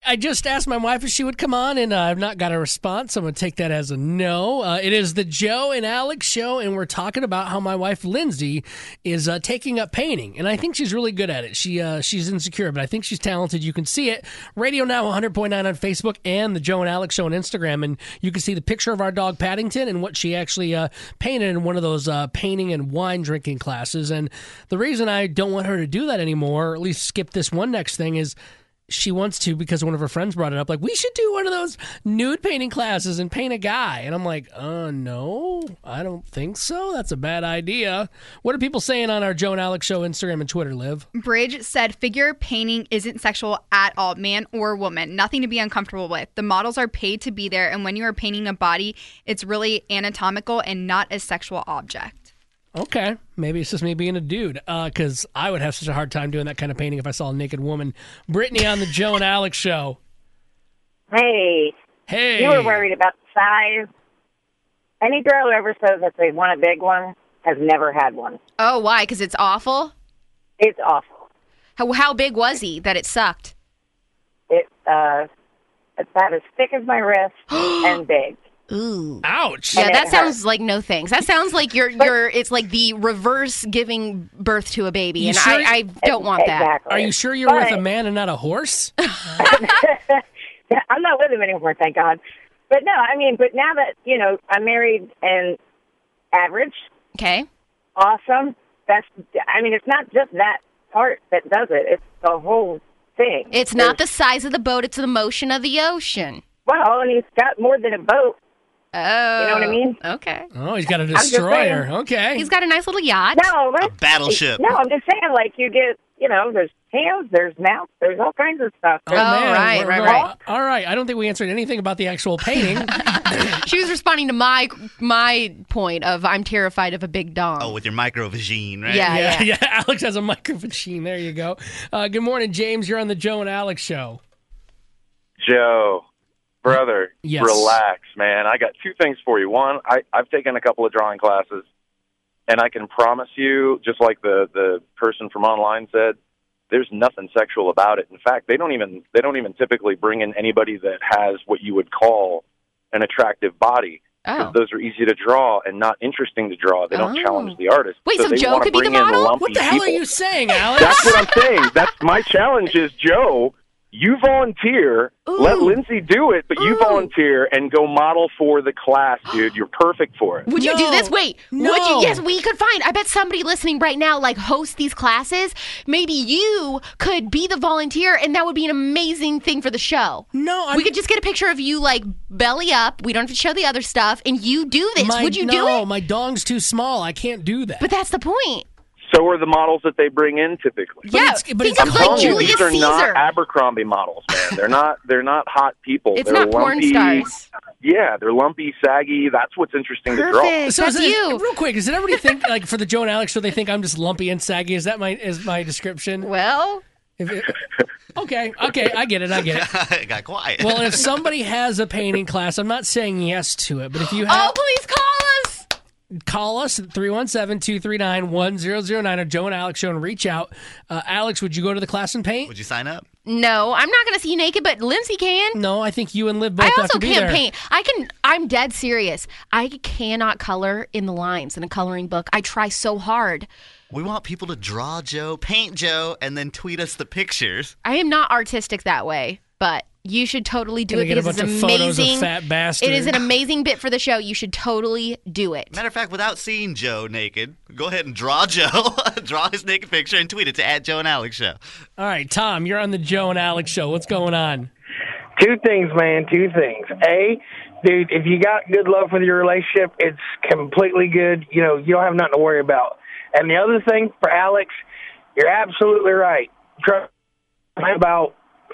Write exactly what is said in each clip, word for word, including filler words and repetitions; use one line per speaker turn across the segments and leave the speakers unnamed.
I just asked my wife if she would come on, and uh, I've not got a response. I'm going to take that as a no. Uh, it is the Joe and Alex show, and we're talking about how my wife, Lindsay, is uh, taking up painting, and I think she's really good at it. She uh, She's insecure, but I think she's talented. You can see it. Radio Now one hundred point nine on Facebook and the Joe and Alex show on Instagram, and you can see the picture of our dog Paddington and what she actually uh, painted in one of those uh, painting and wine drinking classes. And the reason I don't want her to do that anymore, or at least skip this one next thing, is she wants to because one of her friends brought it up. Like, we should do one of those nude painting classes and paint a guy. And I'm like, uh, no, I don't think so. That's a bad idea. What are people saying on our Joe and Alex show, Instagram and Twitter, Liv?
Bridge said figure painting isn't sexual at all, man or woman. Nothing to be uncomfortable with. The models are paid to be there, and when you are painting a body, it's really anatomical and not a sexual object.
Okay, maybe it's just me being a dude, because uh, I would have such a hard time doing that kind of painting if I saw a naked woman. Brittany on the Joe and Alex show.
Hey.
Hey.
You were worried about the size. Any girl who ever says that they want a big one has never had one.
Oh, why? Because it's awful?
It's awful.
How, how big was he that it sucked?
It, uh, it's about as thick as my wrist and big.
Ooh.
Ouch.
Yeah,
And
that
it
sounds
hurts.
like no thanks. That sounds like you're you're it's like the reverse giving birth to a baby.
You
And
sure?
I, I don't want that.
Exactly.
Are you sure you're
But-
with a man and not a horse?
I'm not with him anymore, thank God. But no, I mean, but now that, you know, I'm married and average,
Okay.
awesome, that's, I mean, it's not just that part that does it. It's the whole thing.
It's not the size of the boat, it's the motion of the ocean.
Well, and he's got more than a boat.
Oh.
You know what I mean?
Okay.
Oh, he's got a
just
destroyer.
saying.
Okay.
He's got a nice little yacht.
No, that's,
battleship.
No, I'm just saying, like, you get, you know, there's hands, there's mouth, there's all kinds of stuff.
Oh,
Oh, right,
we're-
right,
we're-
right.
All right. I don't think we answered anything about the actual painting.
She was responding to my my point of I'm terrified of a big dong.
Oh, with your microvagine, right?
Yeah.
yeah, yeah. Alex has a microphone. There you go. Uh, good morning, James. You're on the Joe and Alex show.
Joe, brother,
Yes.
relax, man. I got two things for you. One, I, I've taken a couple of drawing classes, and I can promise you, just like the, the person from online said, there's nothing sexual about it. In fact, they don't even they don't even typically bring in anybody that has what you would call an attractive body. Because
Oh.
those are easy to draw and not interesting to draw. They don't
Oh.
challenge the artist.
Wait, so
they
Joe
wanna
could be the
bring in
model?
lumpy
What the hell
people.
are you saying, Alex?
That's what I'm saying. That's my challenge is, Joe, you volunteer, let
Ooh.
Lindsay do it, but you
Ooh.
volunteer and go model for the class, dude. You're perfect for it.
Would you do
No.
this? Wait,
No.
would you? Yes, we could find. I bet somebody listening right now, like, hosts these classes. Maybe you could be the volunteer, and that would be an amazing thing for the show.
No, I'm,
we could just get a picture of you, like, belly up. We don't have to show the other stuff, and you do this.
my,
would you
no,
do it?
my dong's too small. I can't do that.
But that's the point.
So are the models that they bring in typically.
yeah,
it's- but
think
it's-
of
I'm
like
telling you,
Julius
these are
Caesar.
not Abercrombie models, man. They're not. They're not hot people.
It's
they're
not porn
lumpy,
stars.
Yeah, they're lumpy, saggy. That's what's interesting to draw.
Perfect.
So
That's
is it,
you.
real quick, does everybody think, like, for the Joe and Alex show, they think I'm just lumpy and saggy? Is that my is my description?
Well,
If it- okay, okay, I get it, I get it.
it got quiet.
Well, if somebody has a painting class, I'm not saying yes to it, but if you
oh,
have,
please call us.
call us at three one seven, two three nine, one zero zero nine or Joe and Alex show and reach out. Uh, Alex, would you go to the class and paint?
Would you sign up?
No, I'm not going to see you naked, but Lindsay can.
No, I think you and Liv both
I
have
also
to be
can't
there.
paint. I can. I'm dead serious. I cannot color in the lines in a coloring book. I try so hard.
We want people to draw Joe, paint Joe, and then tweet us the pictures.
I am not artistic that way, but you should totally do
Gonna
it
get a
because
bunch
it's
of photos of
amazing.
fat bastard.
It is an amazing bit for the show. You should totally do it.
Matter of fact, without seeing Joe naked, go ahead and draw Joe, draw his naked picture, and tweet it to at Joe and Alex Show.
All right, Tom, you're on the Joe and Alex show. What's going on?
Two things, man, two things. A, dude, if you got good love for your relationship, it's completely good. You know, you don't have nothing to worry about. And the other thing for Alex, you're absolutely right. Trust- I'm about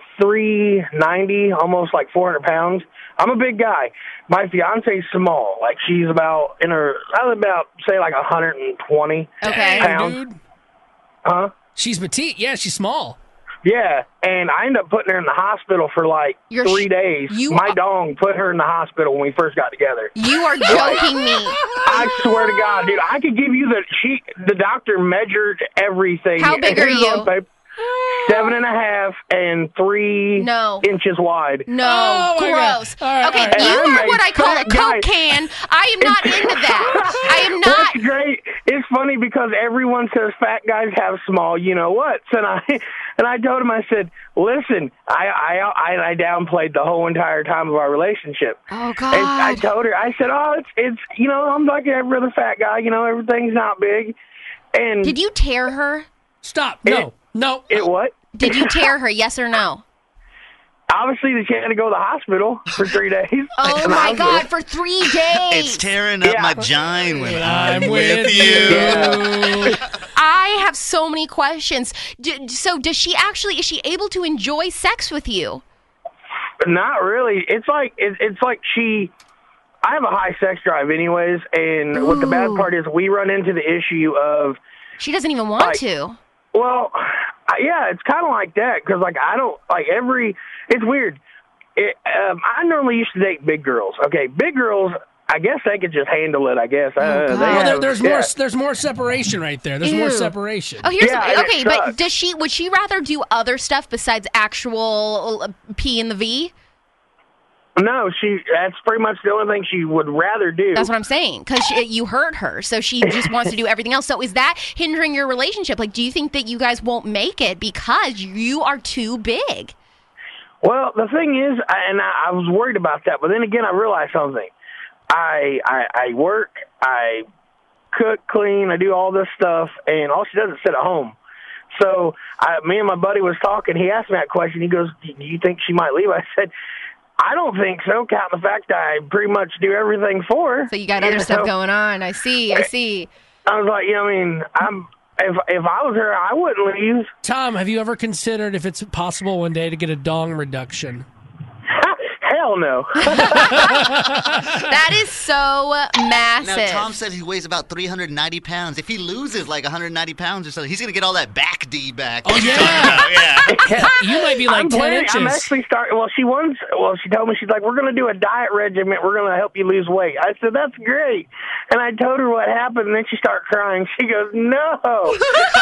three ninety, almost like four hundred pounds. I'm a big guy. My fiance's small. Like, she's about, in her, I was about, say, like one hundred twenty
Okay.
Dang,
pounds.
dude.
Huh?
She's petite. Yeah, she's small.
Yeah, and I ended up putting her in the hospital for like
You're
three
sh-
days.
you
My
are-
dong put her in the hospital when we first got together.
You are joking me.
I swear to God, dude, I could give you the she. The doctor measured everything.
How big
Here's
are you?
on paper. seven and a half and three
No.
inches wide.
No,
Oh, my God.
gross.
All right,
okay,
all right.
you
And I'm
are what I
a
call a
fat guy.
Coke can. I am not into that. I am not.
What's great? It's funny because everyone says fat guys have small, you know what? And I and I told him, I said, listen, I I I, I downplayed the whole entire time of our relationship.
Oh,
And I
God.
told her, I said, oh, it's it's you know, I'm like every other fat guy, you know, everything's not big. And
Did you tear her?
Stop. No. No.
it what?
Did you tear her? Yes or no?
Obviously, she had to go to the hospital for three days.
Oh,
And
my
I was
God, for three days.
It's tearing up
Yeah.
my gine when
I'm
I'm
with
with
you.
you.
I have so many questions. D- so does she actually, is she able to enjoy sex with you?
Not really. It's like it, it's like she. I have a high sex drive, anyways, and what the bad
Ooh.
part is, we run into the issue of,
She doesn't even want
Like-
to.
well, I- yeah, it's kind of like that because, like, I don't like every. It's weird. It, um, I normally used to date big girls. Okay, big girls. I guess they could just handle it. I guess. Uh,
God.
they
Well, there,
have-
there's
yeah.
more. There's more separation right there. There's more
Ew.
separation.
Oh, here's
Yeah,
the,
and it
okay, but
sucks.
does she, would she rather do other stuff besides actual uh, P in the V?
No, she. That's pretty much the only thing she would rather do.
That's what I'm saying. Because you hurt her, so she just wants to do everything else. So is that hindering your relationship? Like, do you think that you guys won't make it because you are too big?
Well, the thing is, I- and I, I was worried about that, but then again, I realized something. I, I I work, I cook, clean, I do all this stuff, and all she does is sit at home. So I, me and my buddy was talking. He asked me that question. He goes, "Do you think she might leave?" I said, "I don't think so, counting the fact that I pretty much do everything for her."
So you got other
know?
stuff going on. I see. I see.
I was like, you know, I mean, I'm if if I was her, I wouldn't leave.
Tom, have you ever considered if it's possible one day to get a dong reduction?
Hell no.
That is so massive.
Now, Tom said he weighs about three hundred ninety pounds. If he loses like one hundred ninety pounds or something, he's going to get all that back D back.
Oh, yeah.
yeah.
You might be like
I'm
ten
planning,
inches.
I'm actually starting. Well, she once. Well, she told me, she's like, "We're going to do a diet regimen. We're going to help you lose weight." I said, "That's great." And I told her what happened, and then she started crying. She goes, "No."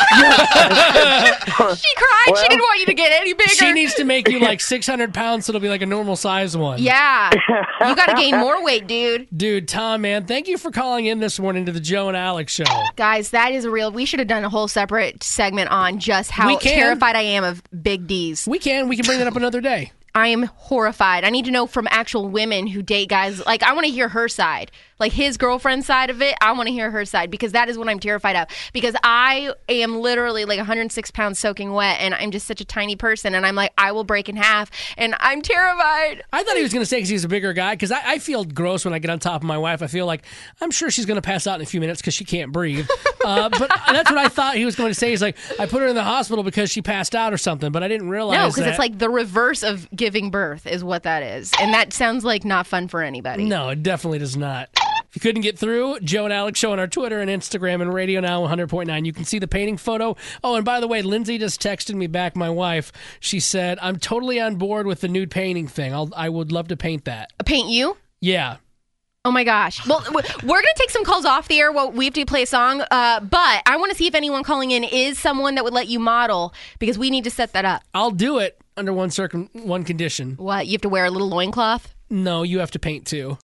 She cried.
Well-
she didn't want you to get any bigger.
She needs to make you like six hundred pounds so it'll be like a normal size one.
Yeah. You got to gain more weight, dude.
Dude, Tom, man, thank you for calling in this morning to the Joe and Alex show.
Guys, that is real. We should have done a whole separate segment on just how
We can.
terrified I am of big D's.
We can. We can bring that up another day.
I am horrified. I need to know from actual women who date guys. Like, I want to hear her side. Like, his girlfriend's side of it, I want to hear her side because that is what I'm terrified of. Because I am literally like one hundred six pounds soaking wet, and I'm just such a tiny person. And I'm like, I will break in half, and I'm terrified.
I thought he was going to say because he's a bigger guy, because I, I feel gross when I get on top of my wife. I feel like I'm sure she's going to pass out in a few minutes because she can't breathe. Uh, but that's what I thought he was going to say. He's like, I put her in the hospital because she passed out or something, but I didn't realize
No, because
that.
it's like the reverse of giving birth is what that is. And that sounds like not fun for anybody.
No, it definitely does not. If you couldn't get through, Joe and Alex show on our Twitter and Instagram and Radio Now one hundred point nine. You can see the painting photo. Oh, and by the way, Lindsay just texted me back, my wife. She said, I'm totally on board with the nude painting thing. I'll, I would love to paint that.
Paint you?
Yeah.
Oh my gosh. Well, w- we're going to take some calls off the air. Well, we have to play a song. Uh, but I want to see if anyone calling in is someone that would let you model because we need to set that up.
I'll do it under one circum one condition.
What? You have to wear a little loincloth?
No, you have to paint too.